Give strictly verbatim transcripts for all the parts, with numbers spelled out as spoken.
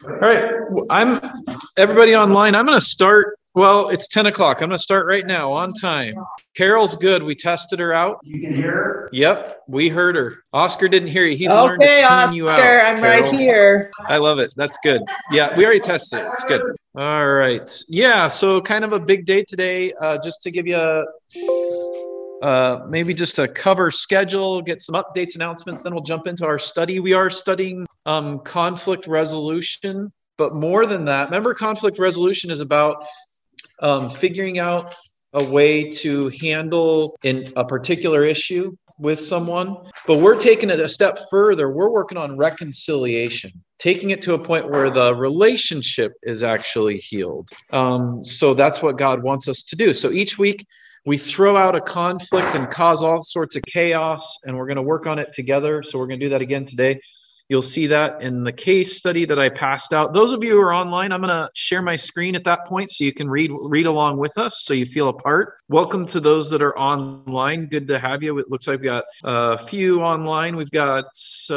All right. I'm everybody online. I'm going to start. Well, it's ten o'clock. I'm going to start right now on time. Carol's good. We tested her out. You can hear her? Yep. We heard her. Oscar didn't hear you. He's okay, learned to tune Oscar, you out. I'm Carol. right here. I love it. That's good. Yeah, we already tested it. It's good. All right. Yeah. So kind of a big day today. Uh, just to give you a Uh, maybe just a cover schedule, get some updates, announcements, then we'll jump into our study. We are studying um, conflict resolution, but more than that, remember conflict resolution is about um, figuring out a way to handle in a particular issue with someone, but we're taking it a step further. We're working on reconciliation, taking it to a point where the relationship is actually healed. Um, so that's what God wants us to do. So each week, we throw out a conflict and cause all sorts of chaos, and we're going to work on it together. So we're going to do that again today. You'll see that in the case study that I passed out. Those of you who are online, I'm going to share my screen at that point so you can read read along with us so you feel a part. Welcome to those that are online. Good to have you. It looks like we've got a few online. We've got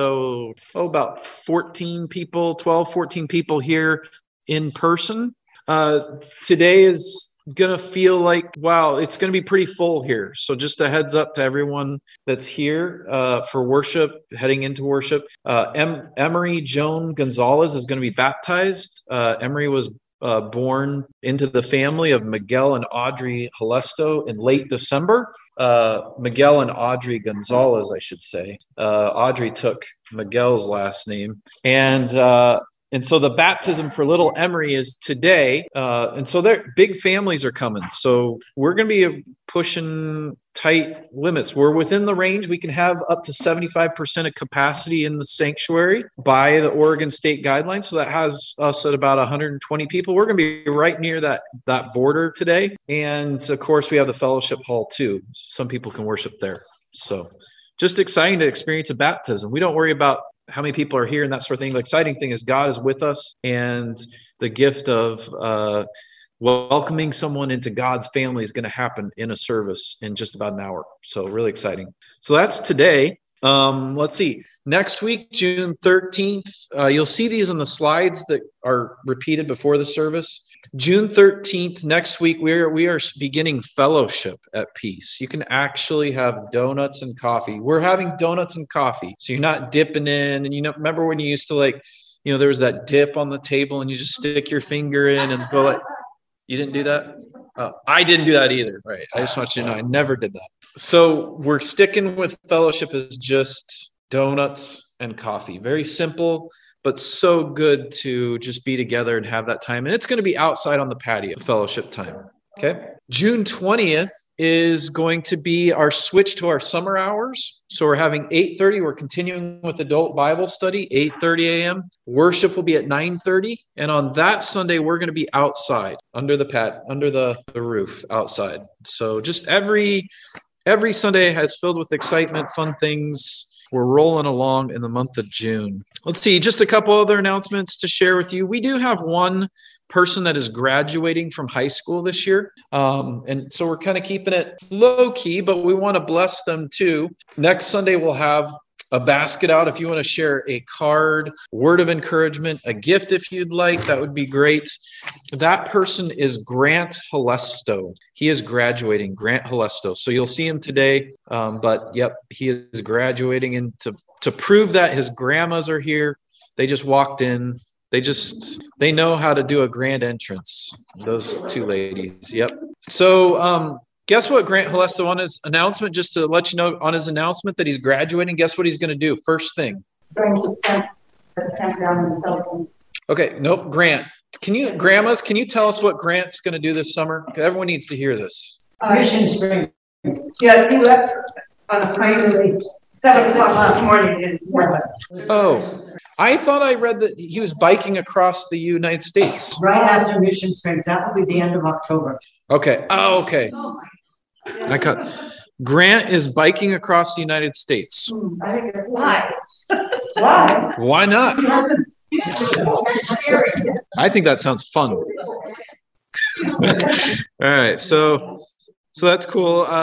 so oh, about fourteen people, twelve, fourteen people here in person. Uh, today is going to feel like, wow, it's going to be pretty full here. So just a heads up to everyone that's here uh, for worship, heading into worship. Uh, em- Emery Joan Gonzalez is going to be baptized. Uh, Emery was uh, born into the family of Miguel and Audrey Halesto in late December. Uh, Miguel and Audrey Gonzalez, I should say. Uh, Audrey took Miguel's last name. And uh, And so the baptism for little Emery is today. Uh, and so their big families are coming. So we're going to be pushing tight limits. We're within the range. We can have up to seventy-five percent of capacity in the sanctuary by the Oregon State guidelines. So that has us at about one hundred twenty people. We're going to be right near that, that border today. And of course, we have the fellowship hall too. Some people can worship there. So just exciting to experience a baptism. We don't worry about how many people are here and that sort of thing. The exciting thing is God is with us, and the gift of uh, welcoming someone into God's family is going to happen in a service in just about an hour. So really exciting. So that's today. Um, let's see. Next week, June thirteenth, uh, you'll see these on the slides that are repeated before the service. June thirteenth, next week, we are, we are beginning fellowship at Peace. You can actually have donuts and coffee. We're having donuts and coffee. So you're not dipping in. And you know, remember when you used to like, you know, there was that dip on the table and you just stick your finger in and go like, you didn't do that? Uh, I didn't do that either. Right. I just want you to know I never did that. So we're sticking with fellowship as just donuts and coffee. Very simple, but so good to just be together and have that time. And it's going to be outside on the patio, fellowship time. Okay. June twentieth is going to be our switch to our summer hours. So we're having eight thirty. We're continuing with adult Bible study, eight thirty a.m. Worship will be at nine thirty. And on that Sunday, we're going to be outside under the pad, under the, the roof outside. So just every, every Sunday has filled with excitement, fun things. We're rolling along in the month of June. Let's see, just a couple other announcements to share with you. We do have one person that is graduating from high school this year. Um, and so we're kind of keeping it low key, but we want to bless them too. Next Sunday, we'll have a basket out. If you want to share a card, word of encouragement, a gift if you'd like, that would be great. That person is Grant Halesto. He is graduating, Grant Halesto. So you'll see him today. Um, but yep, he is graduating. And to, to prove that his grandmas are here, they just walked in. They just, they know how to do a grand entrance. Those two ladies. Yep. So, um, guess what Grant Halesto on his announcement, just to let you know on his announcement that he's graduating, guess what he's going to do? First thing. Okay, nope, Grant. Can you, grandmas, can you tell us what Grant's going to do this summer? Everyone needs to hear this. Uh, Mission Springs. Yes, he left on a plane seven o'clock last morning in Portland. Oh, I thought I read that he was biking across the United States. Right after Mission Springs. That will be the end of October. Okay. Oh, okay. I cut. Grant is biking across the United States. I think it's why. Why? Why not? I think that sounds fun. All right. So, so that's cool. Uh,